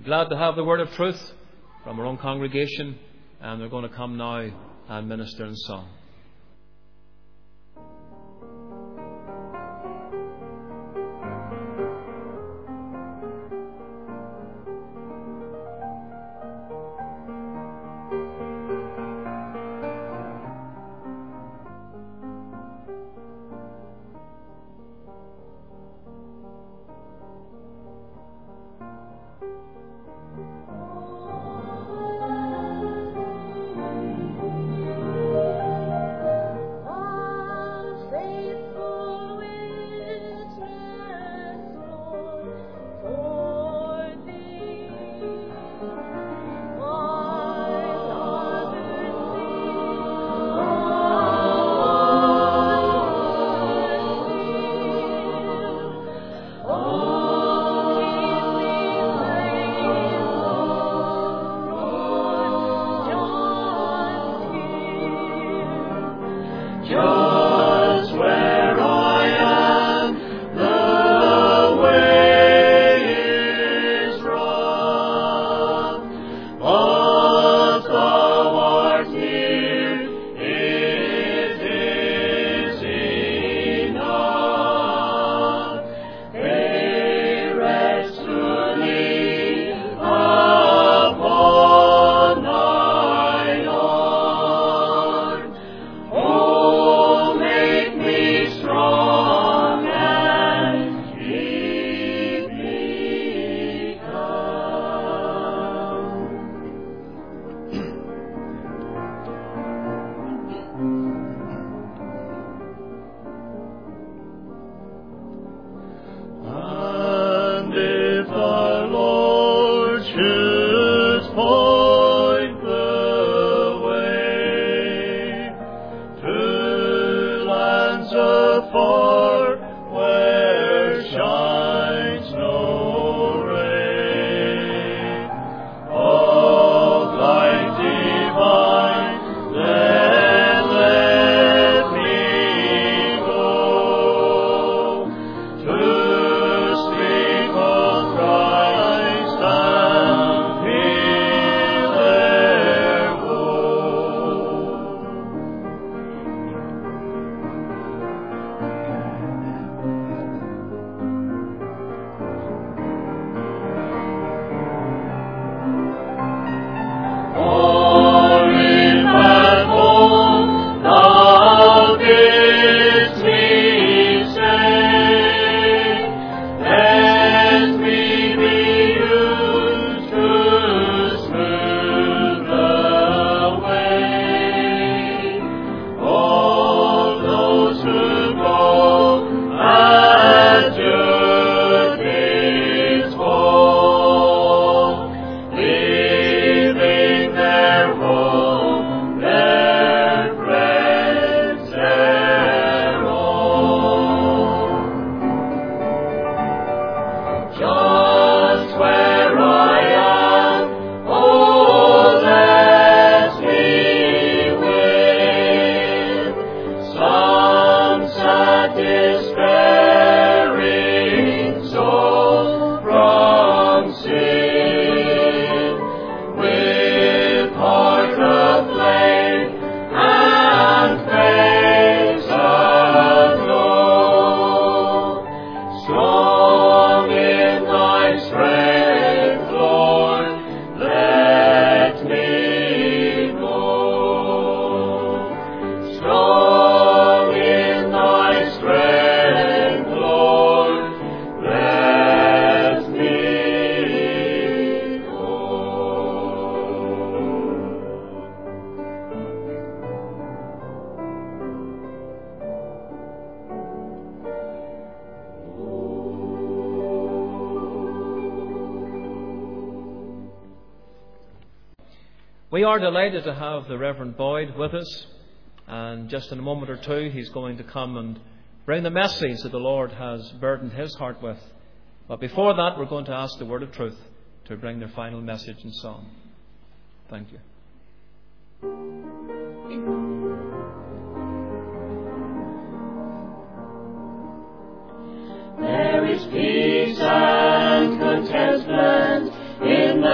glad to have the word of truth from our own congregation, and they're going to come now and minister in song. We are delighted to have the Reverend Boyd with us, and just in a moment or two he's going to come and bring the message that the Lord has burdened his heart with. But before that, we're going to ask the Word of Truth to bring their final message and song. Thank you. There is peace and contentment in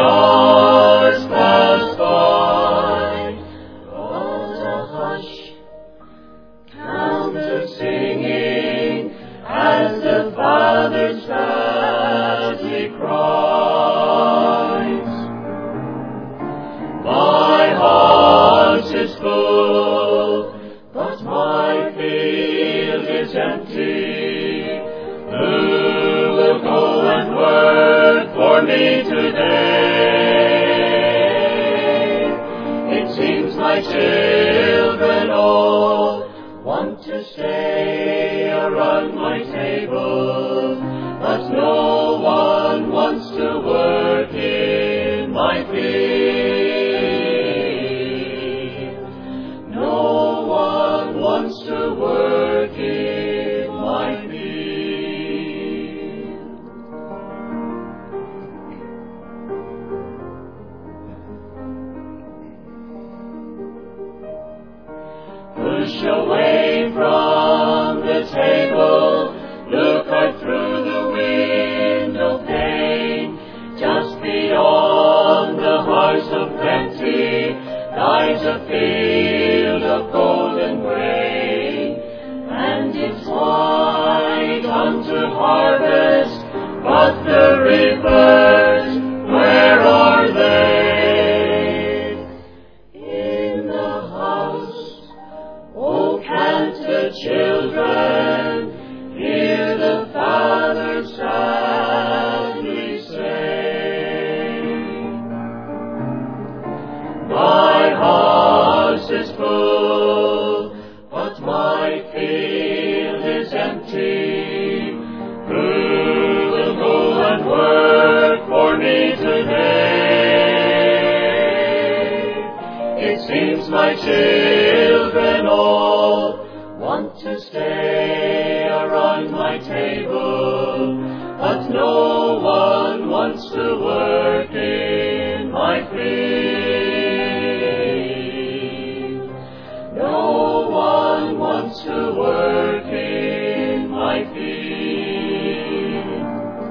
hours pass by. What a hush, count of singing, as the Father's sadly cries. My heart is full, but my field is empty. Who will go and work for me today? It seems my children all want to stay around my table, but no one wants to work in my field. No one wants to work in my field. Push away from the table, look out through the window pane. Just beyond the house of plenty lies a field of golden grain, and it's white unto harvest, but the reapers, where are they? In the house, oh, can't the children hear the Father sadly say, my house is full, but my field is empty. Who will go and work for me today? It seems my children all want to stay around my table, but no one wants to work in my field. No one wants to work in my field.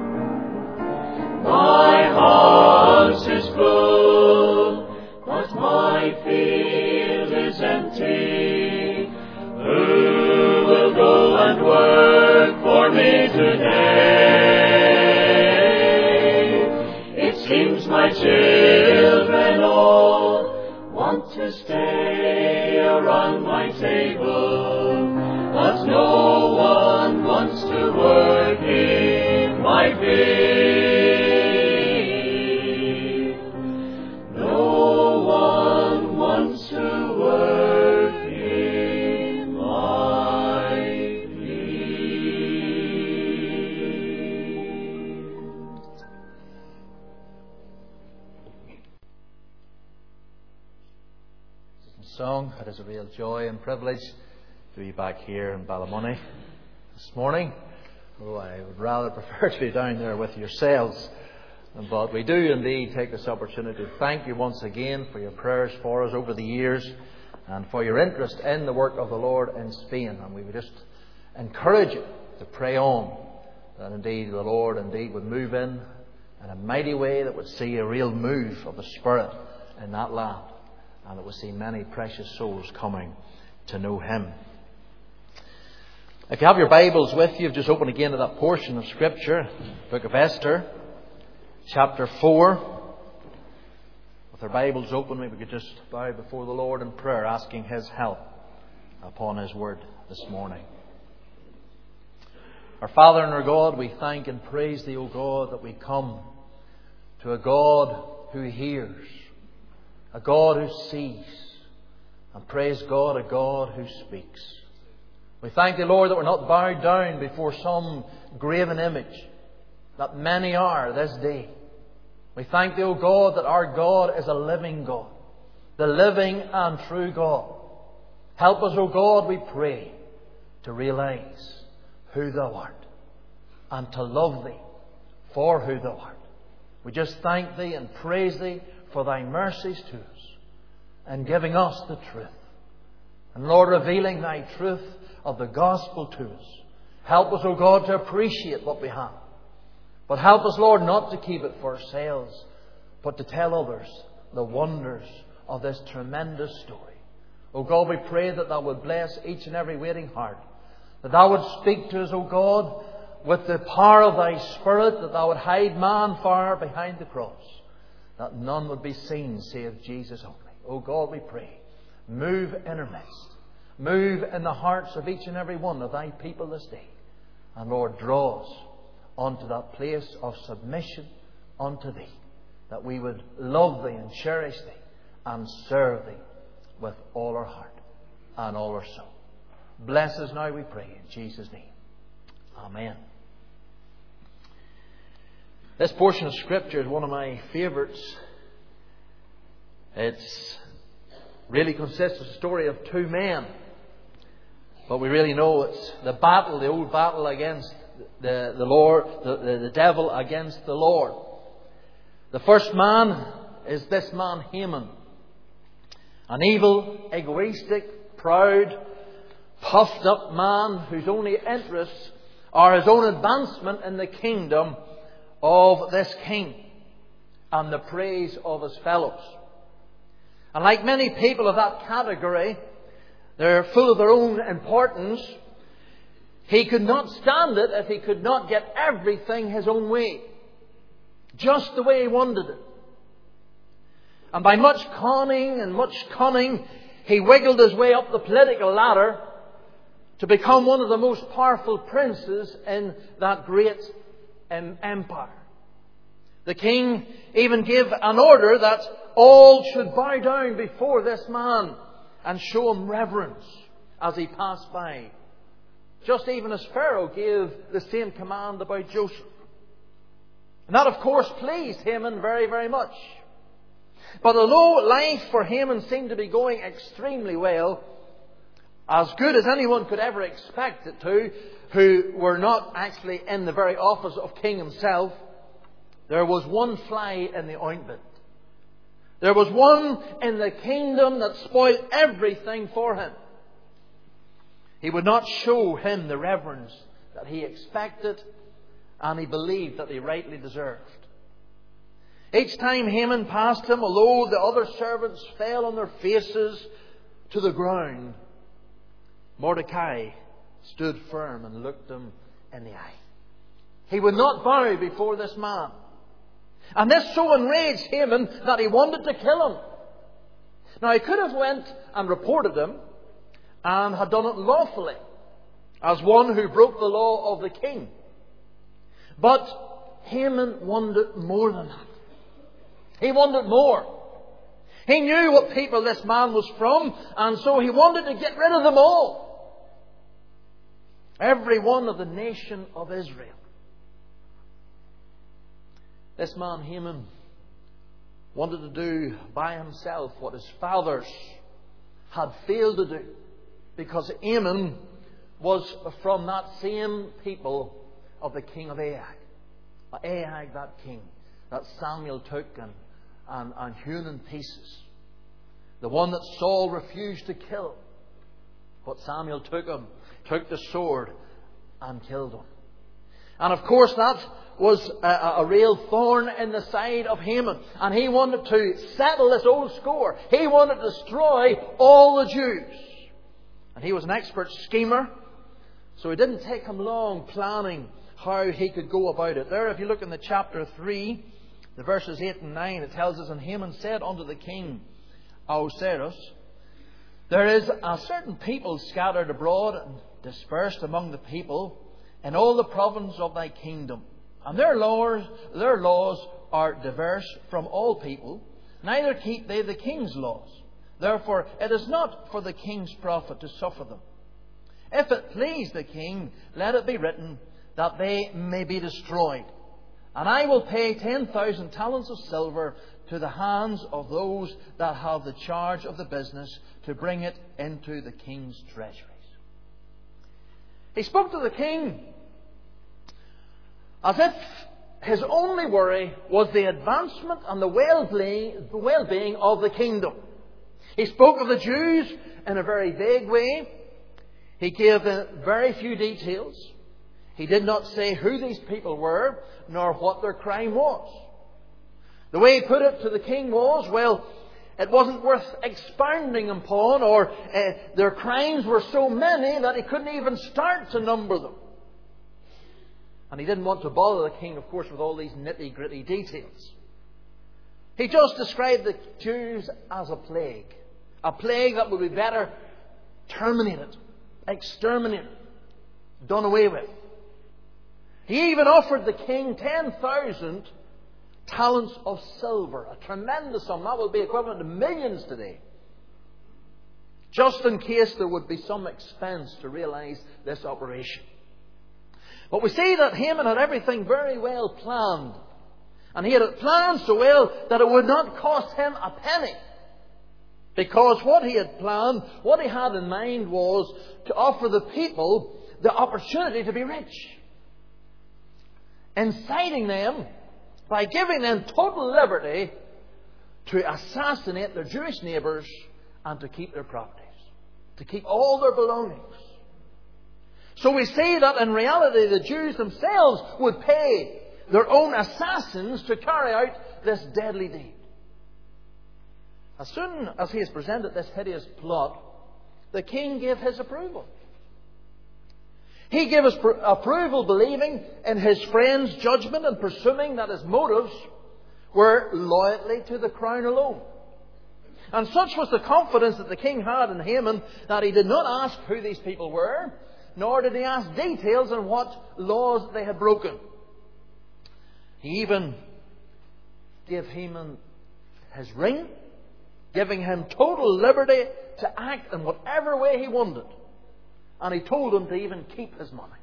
My house is full, but my field is empty. Who will go and work for me today? It seems my children all want to stay around my table, but no one wants to work in my field. No one wants to work in my field. Song, it is a real joy and privilege to be back here in Ballymoney this morning. Although I would rather prefer to be down there with yourselves. But we do indeed take this opportunity to thank you once again for your prayers for us over the years and for your interest in the work of the Lord in Spain. And we would just encourage you to pray on, that indeed the Lord indeed would move in a mighty way that would see a real move of the Spirit in that land, and that we'll see many precious souls coming to know Him. If you have your Bibles with you, just open again to that portion of Scripture, Book of Esther, chapter 4. With our Bibles open, maybe we could just bow before the Lord in prayer, asking His help upon His Word this morning. Our Father and our God, we thank and praise Thee, O God, that we come to a God who hears, a God who sees, and praise God, a God who speaks. We thank Thee, Lord, that we're not bowed down before some graven image, that many are this day. We thank Thee, O God, that our God is a living God, the living and true God. Help us, O God, we pray, to realize who Thou art and to love Thee for who Thou art. We just thank Thee and praise Thee for Thy mercies to us and giving us the truth. And Lord, revealing Thy truth of the gospel to us. Help us, O God, to appreciate what we have. But help us, Lord, not to keep it for ourselves, but to tell others the wonders of this tremendous story. O God, we pray that Thou would bless each and every waiting heart. That Thou would speak to us, O God, with the power of Thy Spirit, that Thou would hide man far behind the cross, that none would be seen save Jesus only. O God, we pray, move in our midst. Move in the hearts of each and every one of Thy people this day. And Lord, draw us onto that place of submission unto Thee, that we would love Thee and cherish Thee and serve Thee with all our heart and all our soul. Bless us now, we pray, in Jesus' name. Amen. This portion of Scripture is one of my favourites. It really consists of the story of two men. But we really know it's the battle, the old battle against the Lord, the devil against the Lord. The first man is this man Haman. An evil, egoistic, proud, puffed up man whose only interests are his own advancement in the kingdom of this king and the praise of his fellows. And like many people of that category, they're full of their own importance. He could not stand it if he could not get everything his own way, just the way he wanted it. And by much conning and much cunning, he wiggled his way up the political ladder to become one of the most powerful princes in that great empire. The king even gave an order that all should bow down before this man and show him reverence as he passed by. Just even as Pharaoh gave the same command about Joseph. And that, of course, pleased Haman very, very much. But although life for Haman seemed to be going extremely well, as good as anyone could ever expect it to, who were not actually in the very office of king himself, there was one fly in the ointment. There was one in the kingdom that spoiled everything for him. He would not show him the reverence that he expected and he believed that he rightly deserved. Each time Haman passed him, although the other servants fell on their faces to the ground, Mordecai stood firm and looked him in the eye. He would not bow before this man. And this so enraged Haman that he wanted to kill him. Now, he could have went and reported him and had done it lawfully, as one who broke the law of the king. But Haman wanted more than that. He wanted more. He knew what people this man was from, and so he wanted to get rid of them all. Every one of the nation of Israel. This man Haman wanted to do by himself what his fathers had failed to do, because Haman was from that same people of the king of Agag. Agag, that king that Samuel took and hewn in pieces. The one that Saul refused to kill. But Samuel took the sword and killed him. And of course that was a real thorn in the side of Haman. And he wanted to settle this old score. He wanted to destroy all the Jews. And he was an expert schemer. So it didn't take him long planning how he could go about it. There, if you look in the chapter 3, the verses 8 and 9, it tells us, And Haman said unto the king Ahasuerus, There is a certain people scattered abroad and dispersed among the people in all the province of thy kingdom. And their laws are diverse from all people, neither keep they the king's laws. Therefore it is not for the king's profit to suffer them. If it please the king, let it be written that they may be destroyed. And I will pay 10,000 talents of silver to the hands of those that have the charge of the business to bring it into the king's treasuries. He spoke to the king as if his only worry was the advancement and the well-being of the kingdom. He spoke of the Jews in a very vague way. He gave very few details. He did not say who these people were, nor what their crime was. The way he put it to the king was, well, it wasn't worth expounding upon, or their crimes were so many that he couldn't even start to number them. And he didn't want to bother the king, of course, with all these nitty-gritty details. He just described the Jews as a plague that would be better terminated, exterminated, done away with. He even offered the king 10,000 talents of silver, a tremendous sum. That would be equivalent to millions today, just in case there would be some expense to realise this operation. But we see that Haman had everything very well planned. And he had it planned so well that it would not cost him a penny. Because what he had planned, what he had in mind, was to offer the people the opportunity to be rich. Inciting them by giving them total liberty to assassinate their Jewish neighbours and to keep their properties, to keep all their belongings. So we see that in reality the Jews themselves would pay their own assassins to carry out this deadly deed. As soon as he has presented this hideous plot, the king gave his approval. He gave his approval, believing in his friend's judgment and presuming that his motives were loyalty to the crown alone. And such was the confidence that the king had in Haman that he did not ask who these people were, nor did he ask details on what laws they had broken. He even gave Haman his ring, giving him total liberty to act in whatever way he wanted. And he told him to even keep his money.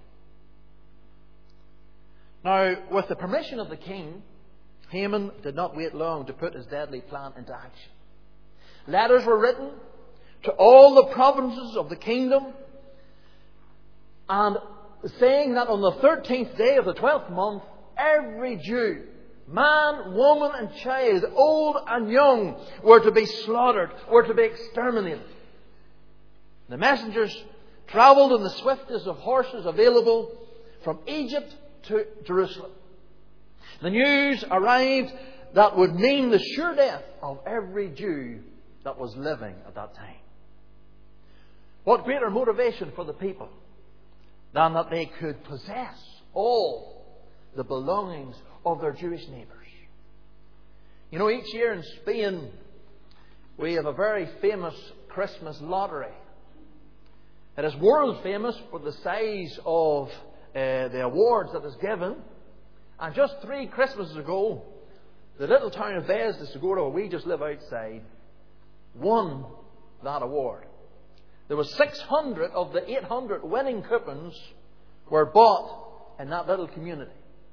Now, with the permission of the king, Haman did not wait long to put his deadly plan into action. Letters were written to all the provinces of the kingdom, and saying that on the 13th day of the 12th month, every Jew, man, woman and child, old and young, were to be slaughtered, were to be exterminated. The messengers travelled in the swiftest of horses available from Egypt to Jerusalem. The news arrived that would mean the sure death of every Jew that was living at that time. What greater motivation for the people than that they could possess all the belongings of their Jewish neighbours. You know, each year in Spain we have a very famous Christmas lottery. It is world famous for the size of the awards that is given. And just 3 Christmases ago, the little town of Vez de Segura, where we just live outside, won that award. There were 600 of the 800 winning coupons were bought in that little community.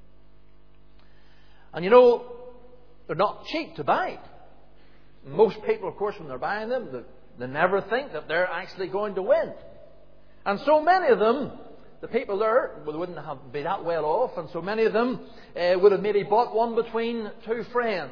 And you know, they're not cheap to buy. Most people, of course, when they're buying them, they never think that they're actually going to win. And so many of them, the people there, wouldn't have been that well off, and so many of them would have maybe bought one between 2 friends,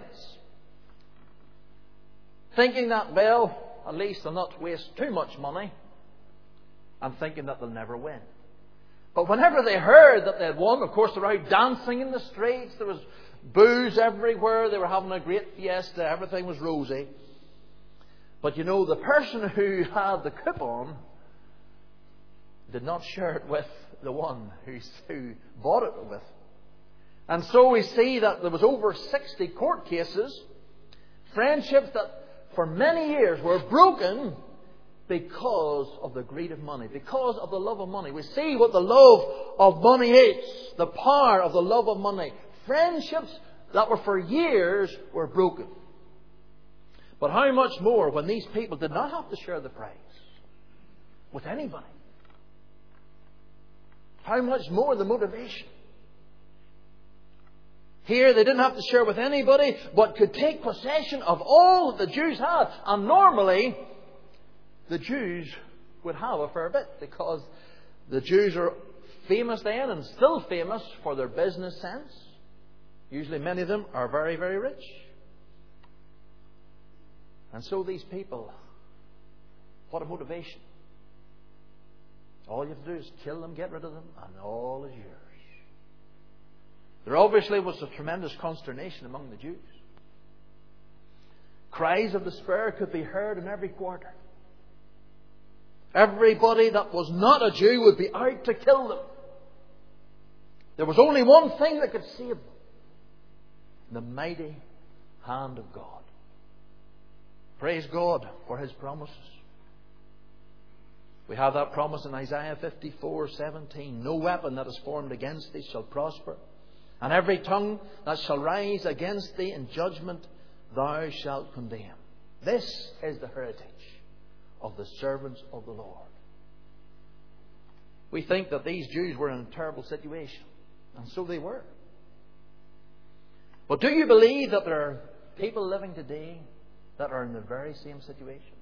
thinking that, well, at least they'll not waste too much money, and thinking that they'll never win. But whenever they heard that they had won, of course, they were out dancing in the streets, there was booze everywhere, they were having a great fiesta, everything was rosy. But you know, the person who had the coupon did not share it with the one who bought it with. And so we see that there was over 60 court cases, friendships that for many years were broken because of the greed of money, because of the love of money. We see what the love of money is, the power of the love of money. Friendships that were for years were broken. But how much more when these people did not have to share the prize with anybody? How much more the motivation? Here they didn't have to share with anybody, but could take possession of all that the Jews had. And normally, the Jews would have a fair bit, because the Jews are famous then and still famous for their business sense. Usually many of them are very, very rich. And so these people, what a motivation. All you have to do is kill them, get rid of them, and all is yours. There obviously was a tremendous consternation among the Jews. Cries of despair could be heard in every quarter. Everybody that was not a Jew would be out to kill them. There was only one thing that could save them: the mighty hand of God. Praise God for His promises. We have that promise in Isaiah 54:17. No weapon that is formed against thee shall prosper, and every tongue that shall rise against thee in judgment thou shalt condemn. This is the heritage of the servants of the Lord. We think that these Jews were in a terrible situation, and so they were. But do you believe that there are people living today that are in the very same situation?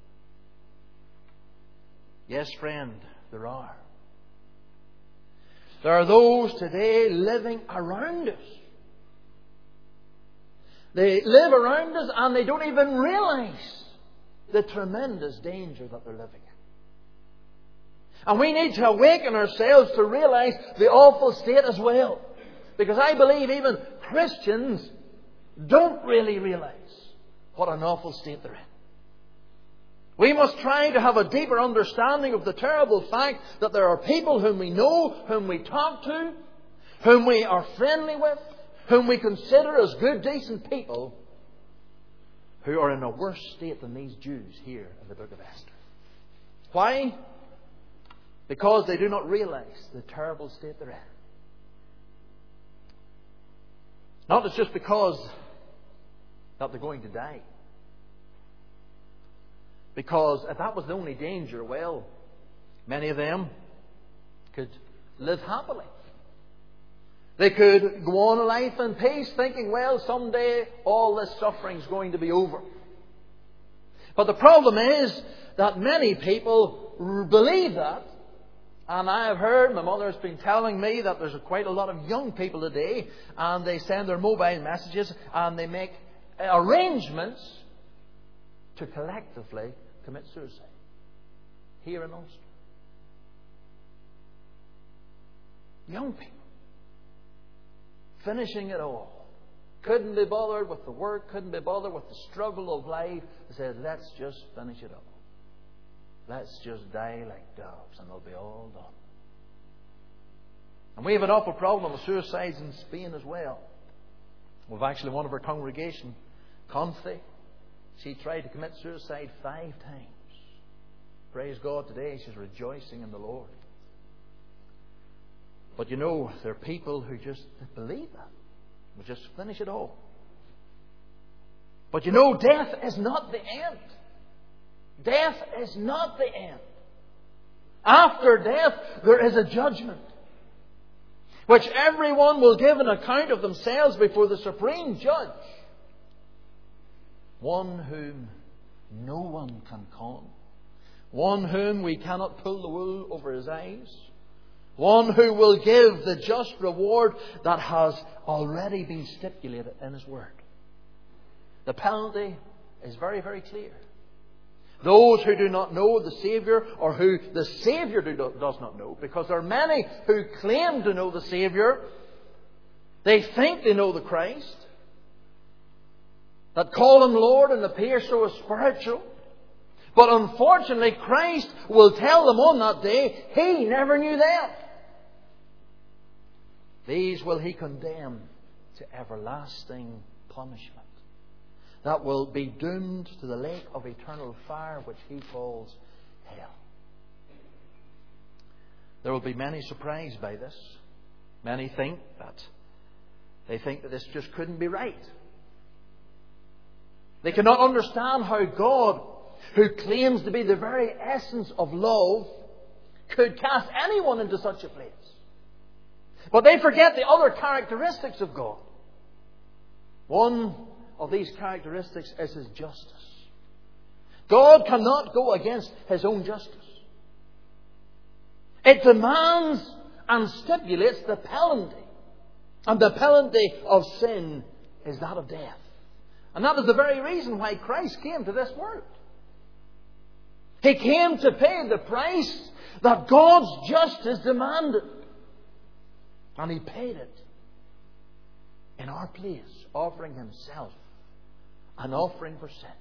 Yes, friend, there are. There are those today living around us. They live around us and they don't even realize the tremendous danger that they're living in. And we need to awaken ourselves to realize the awful state as well. Because I believe even Christians don't really realize what an awful state they're in. We must try to have a deeper understanding of the terrible fact that there are people whom we know, whom we talk to, whom we are friendly with, whom we consider as good, decent people, who are in a worse state than these Jews here in the book of Esther. Why? Because they do not realize the terrible state they're in. Not it's just because that they're going to die. Because if that was the only danger, well, many of them could live happily. They could go on in life in peace, thinking, well, someday all this suffering is going to be over. But the problem is that many people believe that. And I have heard, my mother has been telling me that there's quite a lot of young people today, and they send their mobile messages and they make arrangements to collectively commit suicide here in Ulster. Young people finishing it all, couldn't be bothered with the work, couldn't be bothered with the struggle of life. They said, let's just finish it all. Let's just die like dogs and it'll be all done. And we have an awful problem with suicides in Spain as well. We've actually one of our congregation, Conthi, she tried to commit suicide 5 times. Praise God, today she's rejoicing in the Lord. But you know, there are people who just believe that. We'll just finish it all. But you know, death is not the end. Death is not the end. After death, there is a judgment, which everyone will give an account of themselves before the supreme judge. One whom no one can con. One whom we cannot pull the wool over his eyes. One who will give the just reward that has already been stipulated in His Word. The penalty is very, very clear. Those who do not know the Saviour, or who the Saviour does not know, because there are many who claim to know the Saviour, they think they know the Christ, that call Him Lord and appear so spiritual. But unfortunately, Christ will tell them on that day, He never knew them. These will He condemn to everlasting punishment, that will be doomed to the lake of eternal fire, which He calls hell. There will be many surprised by this. Many think that this just couldn't be right. They cannot understand how God, who claims to be the very essence of love, could cast anyone into such a place. But they forget the other characteristics of God. One of these characteristics is His justice. God cannot go against His own justice. It demands and stipulates the penalty. And the penalty of sin is that of death. And that is the very reason why Christ came to this world. He came to pay the price that God's justice demanded. And He paid it in our place, offering Himself an offering for sin.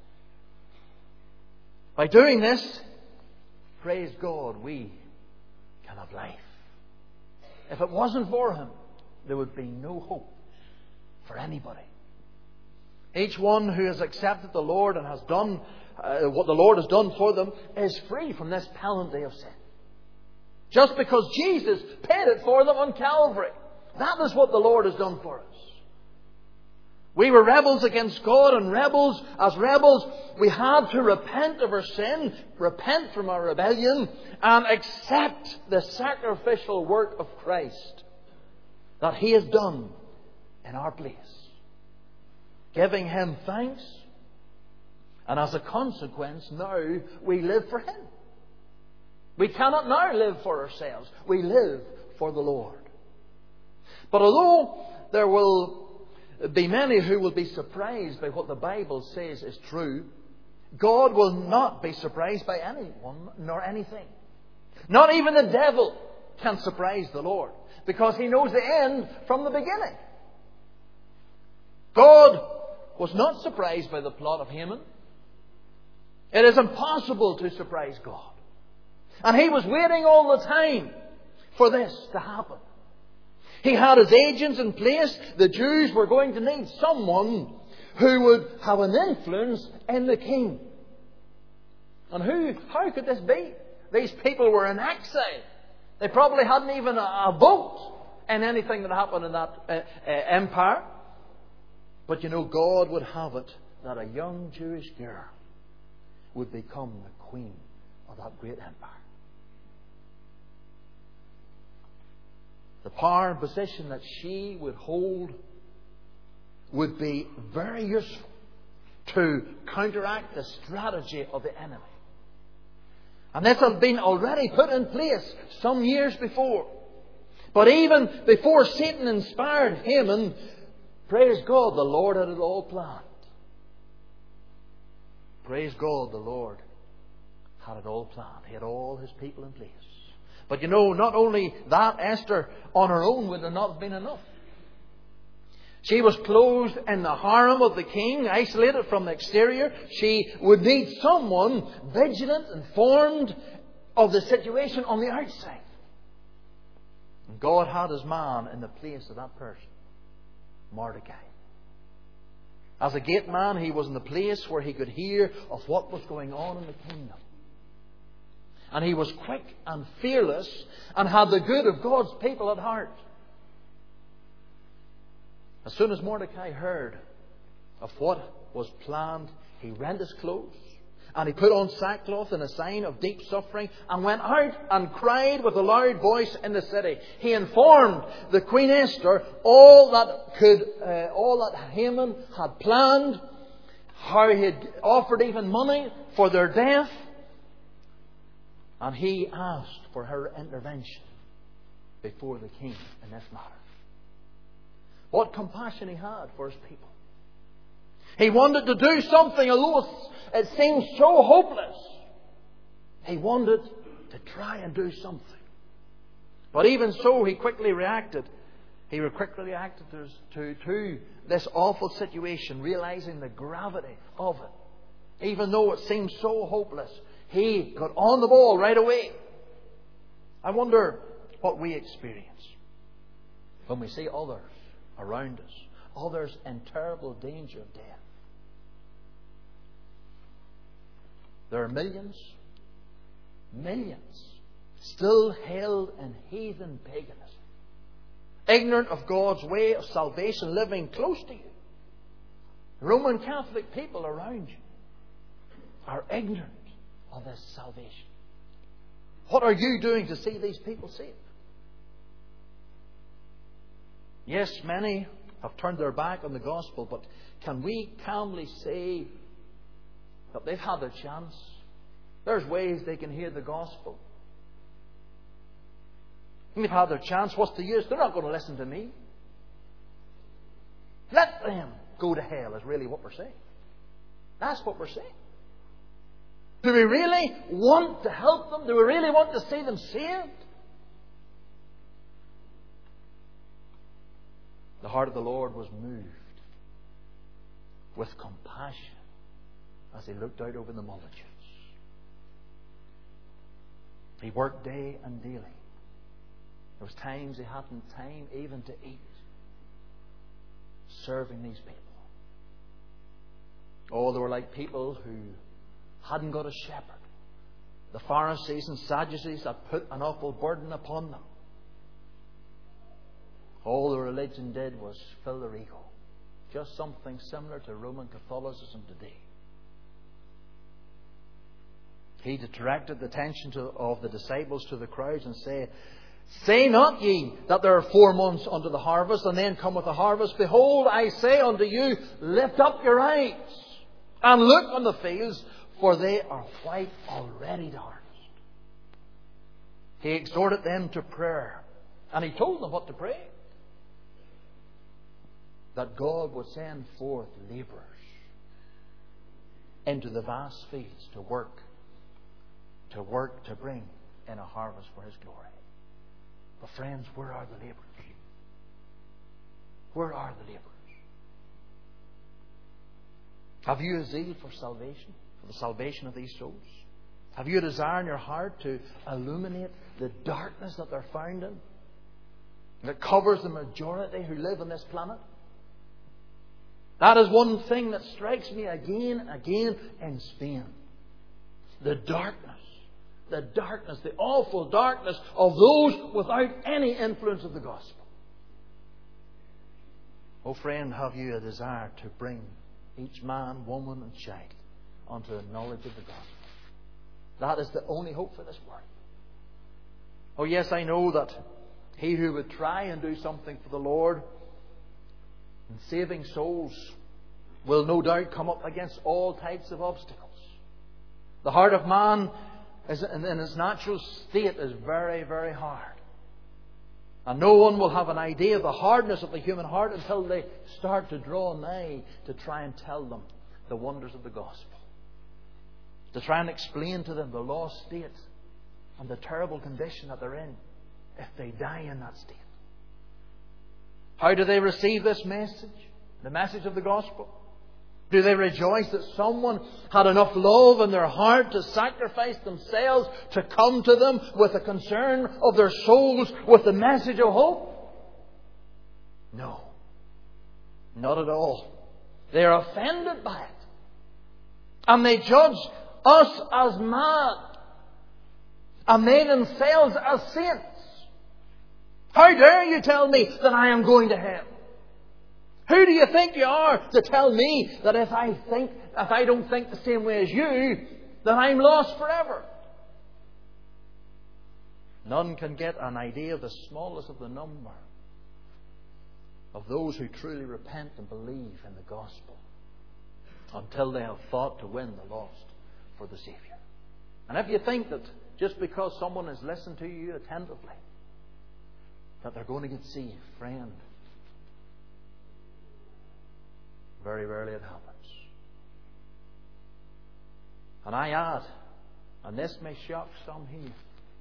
By doing this, praise God, we can have life. If it wasn't for Him, there would be no hope for anybody. Each one who has accepted the Lord and has done what the Lord has done for them is free from this penalty of sin. Just because Jesus paid it for them on Calvary. That is what the Lord has done for us. We were rebels against God, and as rebels, we had to repent of our sin, repent from our rebellion, and accept the sacrificial work of Christ that He has done in our place. Giving Him thanks, and as a consequence, now we live for Him. We cannot now live for ourselves. We live for the Lord. But although there will be many who will be surprised by what the Bible says is true, God will not be surprised by anyone nor anything. Not even the devil can surprise the Lord, because He knows the end from the beginning. God was not surprised by the plot of Haman. It is impossible to surprise God. And He was waiting all the time for this to happen. He had His agents in place. The Jews were going to need someone who would have an influence in the king. And how could this be? These people were in exile. They probably hadn't even a vote in anything that happened in that empire. But God would have it that a young Jewish girl would become the queen of that great empire. The power and position that she would hold would be very useful to counteract the strategy of the enemy. And this had been already put in place some years before. But even before Satan inspired Haman, praise God, the Lord had it all planned. Praise God, the Lord had it all planned. He had all His people in place. But not only that, Esther on her own would have not been enough. She was closed in the harem of the king, isolated from the exterior. She would need someone vigilant, informed of the situation on the outside. And God had His man in the place of that person, Mordecai. As a gate man, he was in the place where he could hear of what was going on in the kingdom. And he was quick and fearless and had the good of God's people at heart. As soon as Mordecai heard of what was planned, he rent his clothes and he put on sackcloth in a sign of deep suffering and went out and cried with a loud voice in the city. He informed the Queen Esther all that Haman had planned, how he had offered even money for their death. And he asked for her intervention before the king in this matter. What compassion he had for his people. He wanted to do something, although it seemed so hopeless. He wanted to try and do something. But even so, he quickly reacted. He quickly reacted to this awful situation, realizing the gravity of it. Even though it seemed so hopeless, he got on the ball right away. I wonder what we experience when we see others around us, others in terrible danger of death. There are millions still held in heathen paganism, ignorant of God's way of salvation, living close to you. Roman Catholic people around you are ignorant of this salvation. What are you doing to see these people saved? Yes, many have turned their back on the gospel, but can we calmly say that they've had their chance? There's ways they can hear the gospel. They've had their chance. What's the use? They're not going to listen to me. Let them go to hell is really what we're saying. That's what we're saying. Do we really want to help them? Do we really want to see them saved? The heart of the Lord was moved with compassion as He looked out over the multitudes. He worked day and daily. There was times He hadn't time even to eat, serving these people. Oh, they were like people who hadn't got a shepherd. The Pharisees and Sadducees had put an awful burden upon them. All the religion did was fill their ego. Just something similar to Roman Catholicism today. He directed the attention of the disciples to the crowds and said, "Say not ye that there are 4 months unto the harvest, and then cometh the harvest. Behold, I say unto you, lift up your eyes and look on the fields, for they are white already to harvest." He exhorted them to prayer, and He told them what to pray. That God would send forth labourers into the vast fields to work to bring in a harvest for His glory. But friends, where are the labourers? Where are the labourers? Have you a zeal for salvation? For the salvation of these souls? Have you a desire in your heart to illuminate the darkness that they're found in? That covers the majority who live on this planet? That is one thing that strikes me again and again in Spain. The darkness, the awful darkness of those without any influence of the gospel. Oh friend, have you a desire to bring each man, woman and child unto the knowledge of the gospel? That is the only hope for this world. Oh yes, I know that he who would try and do something for the Lord in saving souls will no doubt come up against all types of obstacles. The heart of man in its natural state is very, very hard. And no one will have an idea of the hardness of the human heart until they start to draw nigh to try and tell them the wonders of the gospel. To try and explain to them the lost state and the terrible condition that they're in if they die in that state. How do they receive this message? The message of the gospel? Do they rejoice that someone had enough love in their heart to sacrifice themselves to come to them with a concern of their souls with the message of hope? No. Not at all. They are offended by it. And they judge us as mad. And they themselves as saints. How dare you tell me that I am going to hell? Who do you think you are to tell me that if I don't think the same way as you, that I'm lost forever? None can get an idea of the smallness of the number of those who truly repent and believe in the gospel until they have thought to win the lost for the Saviour. And if you think that just because someone has listened to you attentively, that they're going to get saved, friend, very rarely it happens. And I add, and this may shock some here,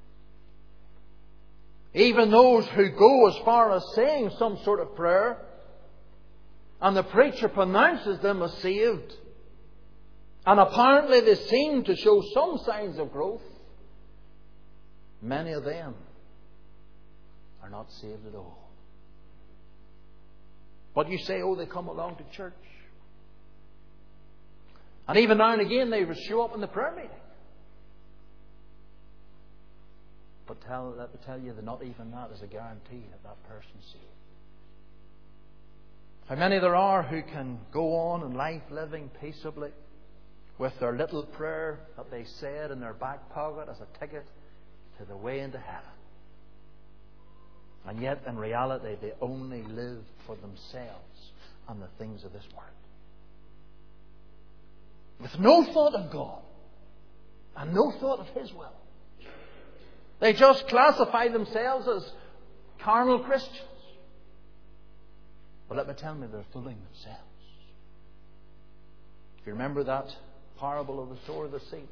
even those who go as far as saying some sort of prayer, and the preacher pronounces them as saved, and apparently they seem to show some signs of growth, many of them are not saved at all. But you say, oh, they come along to church. And even now and again they show up in the prayer meeting. But let me tell you that not even that is a guarantee that that person's saved. How many there are who can go on in life living peaceably with their little prayer that they said in their back pocket as a ticket to the way into heaven. And yet in reality they only live for themselves and the things of this world. With no thought of God and no thought of His will. They just classify themselves as carnal Christians. But let me tell you, they're fooling themselves. If you remember that parable of the sower of the seed,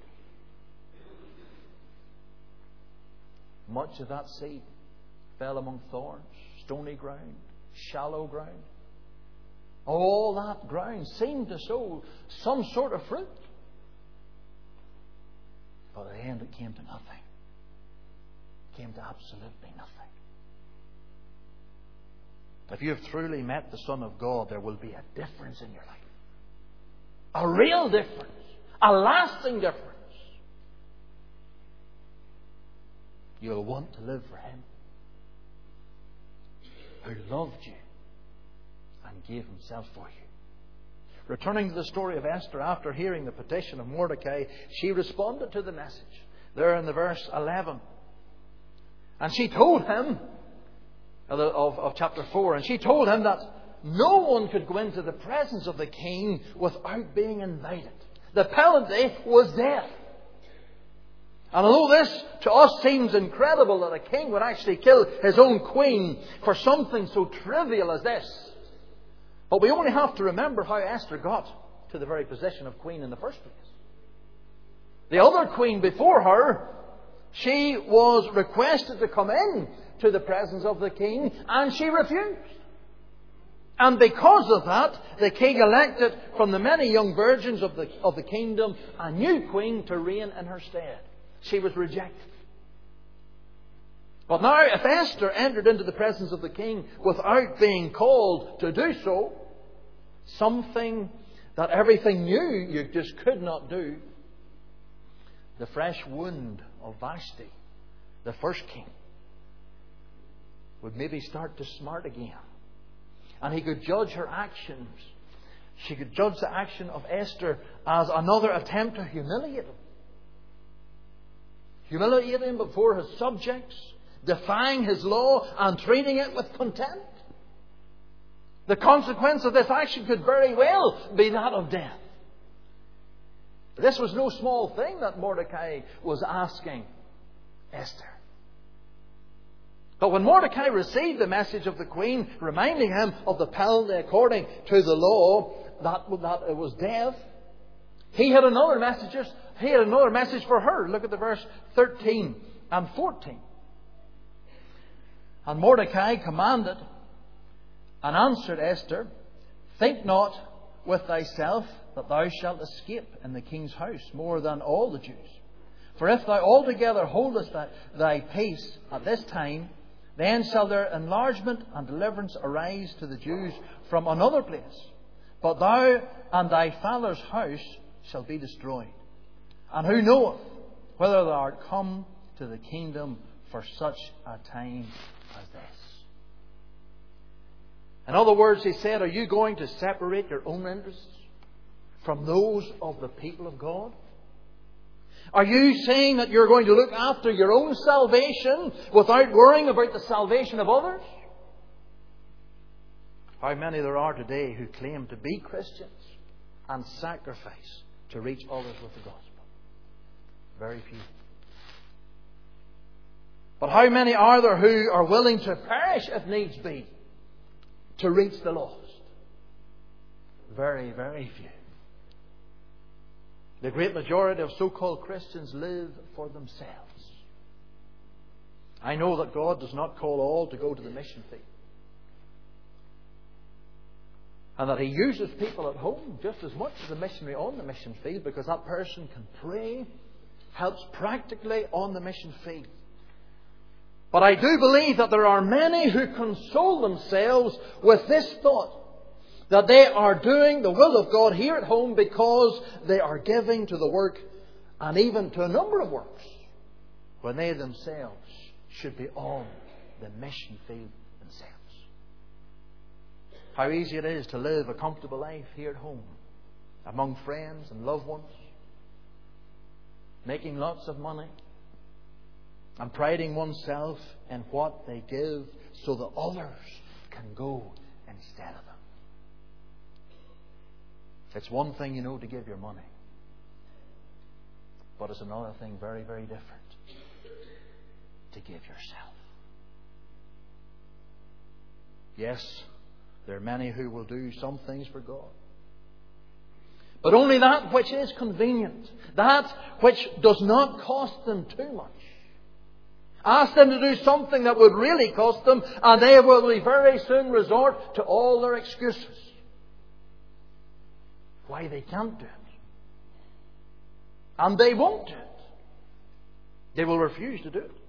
much of that seed fell among thorns, stony ground, shallow ground. All that ground seemed to show some sort of fruit. But at the end it came to nothing. It came to absolutely nothing. If you have truly met the Son of God, there will be a difference in your life. A real difference. A lasting difference. You'll want to live for Him, who loved you and gave Himself for you. Returning to the story of Esther, after hearing the petition of Mordecai, she responded to the message. There in the verse 11. And she told him, of chapter 4, and she told him that no one could go into the presence of the king without being invited. The penalty was death. And although this to us seems incredible that a king would actually kill his own queen for something so trivial as this, but we only have to remember how Esther got to the very position of queen in the first place. The other queen before her, she was requested to come in to the presence of the king, and she refused. And because of that, the king elected from the many young virgins of the kingdom a new queen to reign in her stead. She was rejected. But now, if Esther entered into the presence of the king without being called to do so, something that everything knew you just could not do, the fresh wound of Vashti, the first king, would maybe start to smart again. And he could judge her actions. She could judge the action of Esther as another attempt to humiliate him. Humiliate him before his subjects, defying his law and treating it with contempt. The consequence of this action could very well be that of death. This was no small thing that Mordecai was asking Esther. But when Mordecai received the message of the queen, reminding him of the penalty according to the law, that it was death, he had another message for her. Look at the verse 13 and 14. And Mordecai commanded and answered Esther, think not with thyself that thou shalt escape in the king's house more than all the Jews. For if thou altogether holdest thy peace at this time, then shall their enlargement and deliverance arise to the Jews from another place. But thou and thy father's house shall be destroyed. And who knoweth whether thou art come to the kingdom for such a time as this? In other words, he said, are you going to separate your own interests from those of the people of God? Are you saying that you're going to look after your own salvation without worrying about the salvation of others? How many there are today who claim to be Christians and sacrifice to reach others with the gospel? Very few. But how many are there who are willing to perish if needs be to reach the lost? Very, very few. The great majority of so-called Christians live for themselves. I know that God does not call all to go to the mission field. And that He uses people at home just as much as a missionary on the mission field, because that person can pray, helps practically on the mission field. But I do believe that there are many who console themselves with this thought, that they are doing the will of God here at home because they are giving to the work and even to a number of works, when they themselves should be on the mission field themselves. How easy it is to live a comfortable life here at home, among friends and loved ones, making lots of money and priding oneself in what they give so that others can go instead of them. It's one thing, to give your money. But it's another thing very, very different to give yourself. Yes, there are many who will do some things for God. But only that which is convenient. That which does not cost them too much. Ask them to do something that would really cost them, and they will very soon resort to all their excuses. why they can't do it. And they won't do it. They will refuse to do it.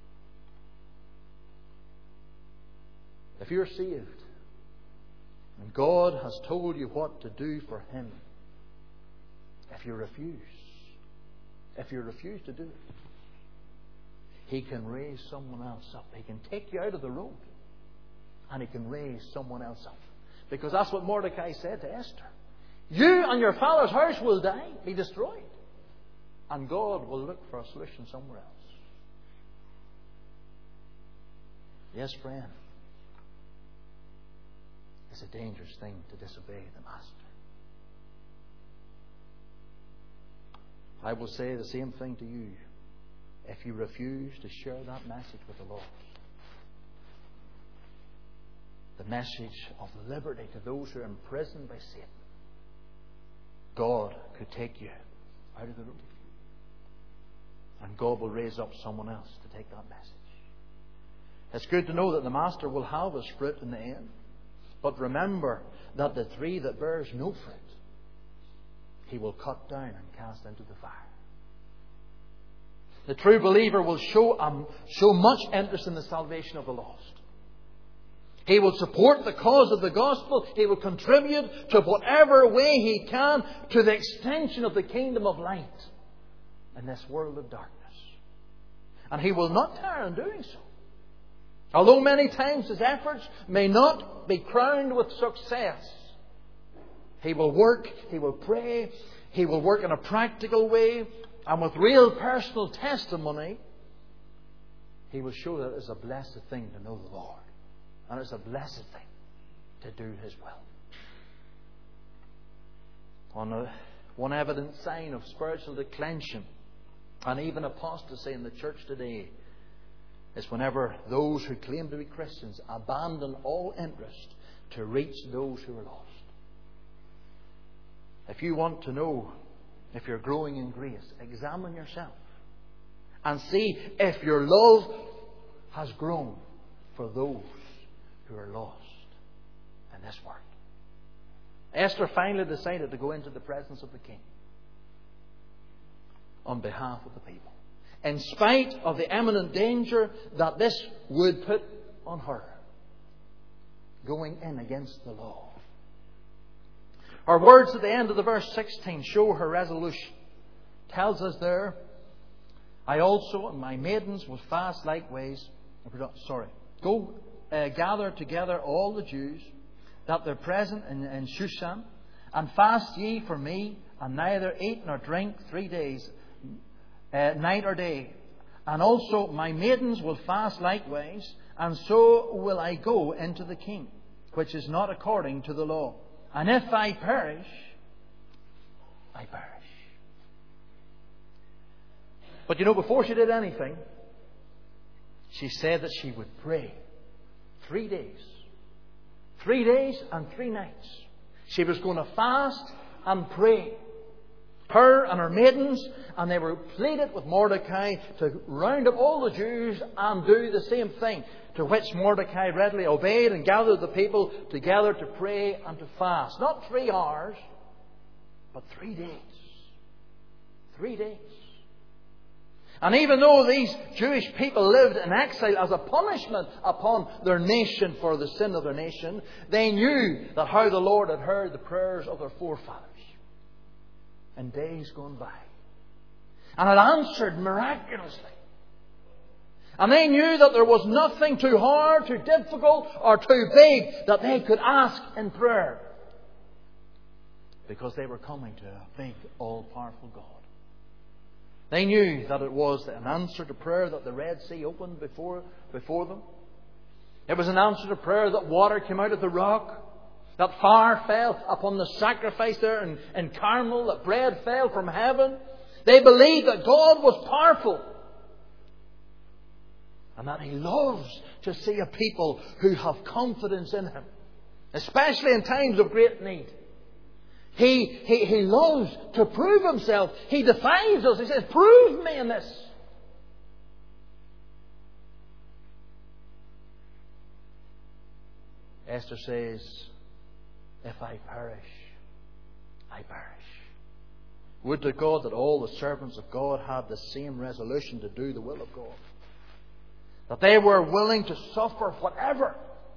If you're saved and God has told you what to do for Him, if you refuse to do it, He can raise someone else up. He can take you out of the road and He can raise someone else up. Because that's what Mordecai said to Esther. You and your father's house will die, be destroyed. And God will look for a solution somewhere else. Yes, friend. It's a dangerous thing to disobey the Master. I will say the same thing to you if you refuse to share that message with the lost. The message of liberty to those who are imprisoned by Satan. God could take you out of the room. And God will raise up someone else to take that message. It's good to know that the Master will have His fruit in the end. But remember that the tree that bears no fruit, He will cut down and cast into the fire. The true believer will show much interest in the salvation of the lost. He will support the cause of the gospel. He will contribute to whatever way he can to the extension of the kingdom of light in this world of darkness. And he will not tire in doing so. Although many times his efforts may not be crowned with success, he will work, he will pray, he will work in a practical way, and with real personal testimony, he will show that it's a blessed thing to know the Lord. And it's a blessed thing to do His will. One evident sign of spiritual declension and even apostasy in the church today is whenever those who claim to be Christians abandon all interest to reach those who are lost. If you want to know if you're growing in grace, examine yourself and see if your love has grown for those who are lost in this world. Esther finally decided to go into the presence of the king on behalf of the people, in spite of the imminent danger that this would put on her, going in against the law. Her words at the end of the verse 16 show her resolution. Tells us there, I also and my maidens will fast likewise. Gather together all the Jews that they're present in Shushan, and fast ye for me, and neither eat nor drink 3 days, night or day. And also my maidens will fast likewise, and so will I go into the king, which is not according to the law. And if I perish, I perish. But before she did anything, she said that she would pray 3 days. 3 days and 3 nights. She was going to fast and pray. Her and her maidens, and they were pleaded with Mordecai to round up all the Jews and do the same thing. To which Mordecai readily obeyed and gathered the people together to pray and to fast. Not 3 hours, but 3 days. 3 days. And even though these Jewish people lived in exile as a punishment upon their nation for the sin of their nation, they knew that how the Lord had heard the prayers of their forefathers in days gone by, and had answered miraculously. And they knew that there was nothing too hard, too difficult, or too big that they could ask in prayer, because they were coming to a big, all-powerful God. They knew that it was an answer to prayer that the Red Sea opened before them. It was an answer to prayer that water came out of the rock, that fire fell upon the sacrifice there in Carmel, that bread fell from heaven. They believed that God was powerful, and that He loves to see a people who have confidence in Him, especially in times of great need. He loves to prove Himself. He defies us. He says, prove me in this. Esther says, if I perish, I perish. Would to God that all the servants of God had the same resolution to do the will of God. That they were willing to suffer whatever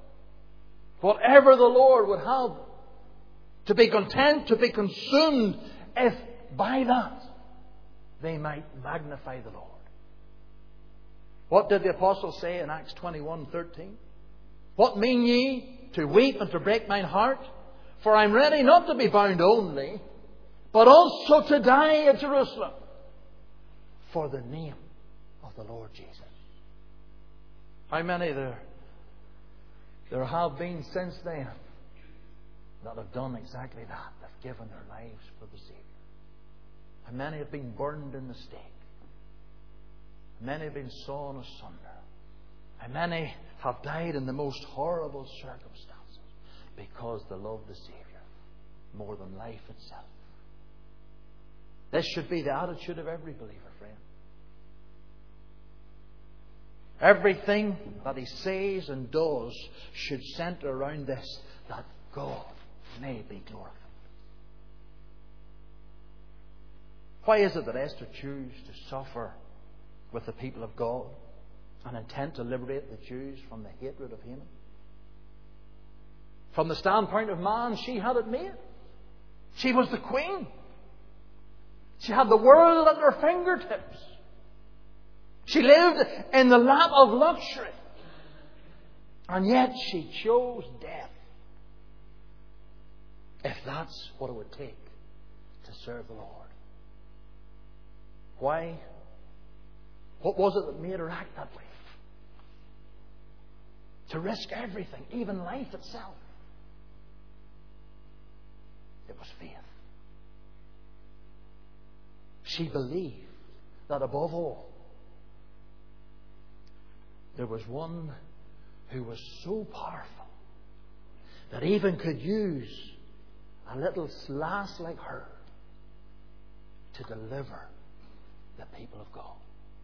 the Lord would have. To be content, to be consumed, if by that they might magnify the Lord. What did the apostle say in Acts 21:13? What mean ye to weep and to break mine heart? For I am ready not to be bound only, but also to die at Jerusalem for the name of the Lord Jesus. How many there have been since then that have done exactly that? They've given their lives for the Saviour. How many have been burned in the stake? How many have been sawn asunder? How many have died in the most horrible circumstances because they love the Saviour more than life itself? This should be the attitude of every believer, friend. Everything that he says and does should centre around this, that God may be glorified. Why is it that Esther chose to suffer with the people of God and intent to liberate the Jews from the hatred of Haman? From the standpoint of man, she had it made. She was the queen. She had the world at her fingertips. She lived in the lap of luxury. And yet she chose death. If that's what it would take to serve the Lord. Why? What was it that made her act that way? To risk everything, even life itself. It was faith. She believed that above all, there was one who was so powerful that even could use a little lass like her to deliver the people of God.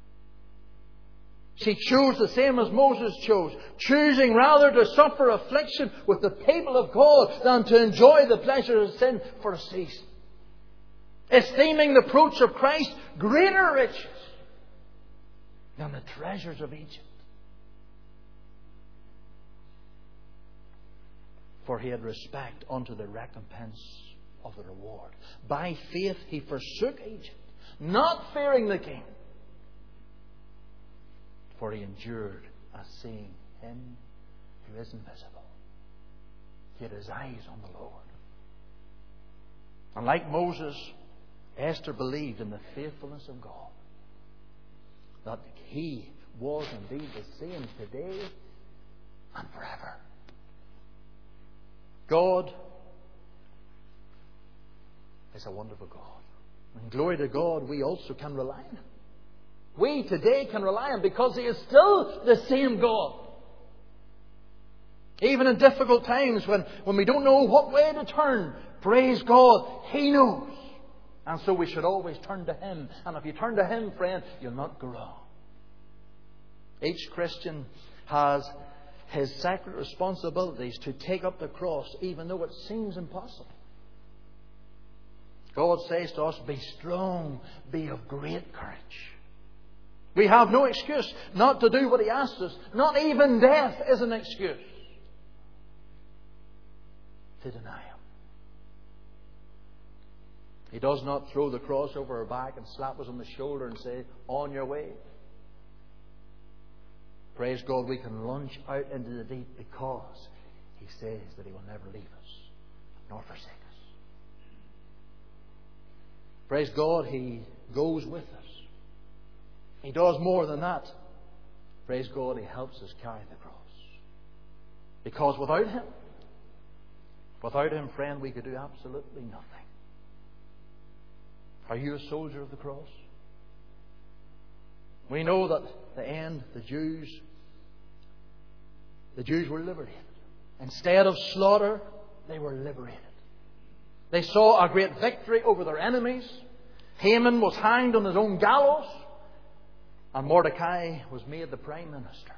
She chose the same as Moses chose, choosing rather to suffer affliction with the people of God than to enjoy the pleasures of sin for a season. Esteeming the approach of Christ greater riches than the treasures of Egypt. For he had respect unto the recompense of the reward. By faith he forsook Egypt, not fearing the king. For he endured as seeing him who is invisible. He had his eyes on the Lord. And like Moses, Esther believed in the faithfulness of God. That he was indeed the same today and forever. God is a wonderful God. And glory to God, we also can rely on Him. We today can rely on Him because He is still the same God. Even in difficult times when we don't know what way to turn, praise God, He knows. And so we should always turn to Him. And if you turn to Him, friend, you'll not go wrong. Each Christian has his sacred responsibilities to take up the cross, even though it seems impossible. God says to us, be strong, be of great courage. We have no excuse not to do what He asks us. Not even death is an excuse to deny Him. He does not throw the cross over our back and slap us on the shoulder and say, on your way. Praise God, we can launch out into the deep because He says that He will never leave us nor forsake us. Praise God, He goes with us. He does more than that. Praise God, He helps us carry the cross. Because without Him, friend, we could do absolutely nothing. Are you a soldier of the cross? We know that the end, the Jews were liberated. Instead of slaughter, they were liberated. They saw a great victory over their enemies. Haman was hanged on his own gallows. And Mordecai was made the prime minister.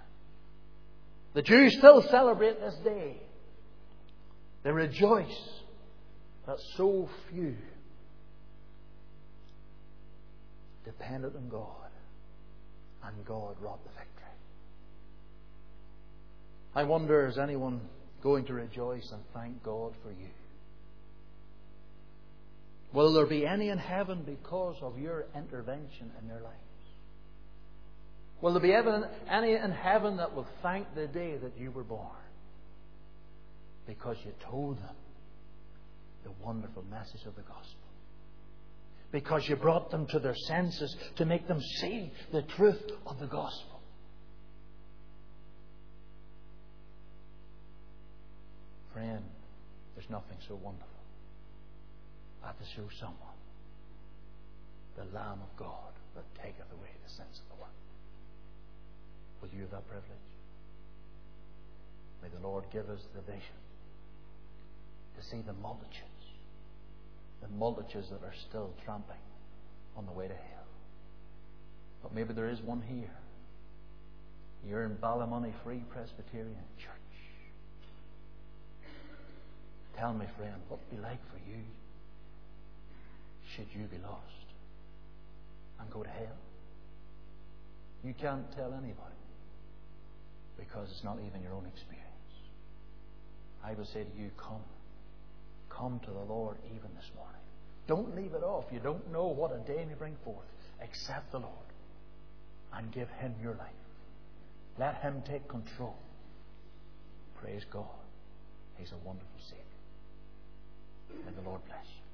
The Jews still celebrate this day. They rejoice that so few depended on God, and God wrought the victory. I wonder, is anyone going to rejoice and thank God for you? Will there be any in heaven because of your intervention in their lives? Will there be any in heaven that will thank the day that you were born? Because you told them the wonderful message of the gospel. Because you brought them to their senses to make them see the truth of the gospel. Friend, there's nothing so wonderful as to show someone the Lamb of God that taketh away the sins of the world. Will you have that privilege? May the Lord give us the vision to see the multitudes that are still tramping on the way to hell. But maybe there is one here. You're in Ballymoney Free Presbyterian Church. Tell me, friend, what would it be like for you should you be lost and go to hell? You can't tell anybody because it's not even your own experience. I will say to you, come to the Lord even this morning. Don't leave it off. You don't know what a day may bring forth. Accept the Lord and give Him your life. Let Him take control. Praise God. He's a wonderful Savior. May the Lord bless you.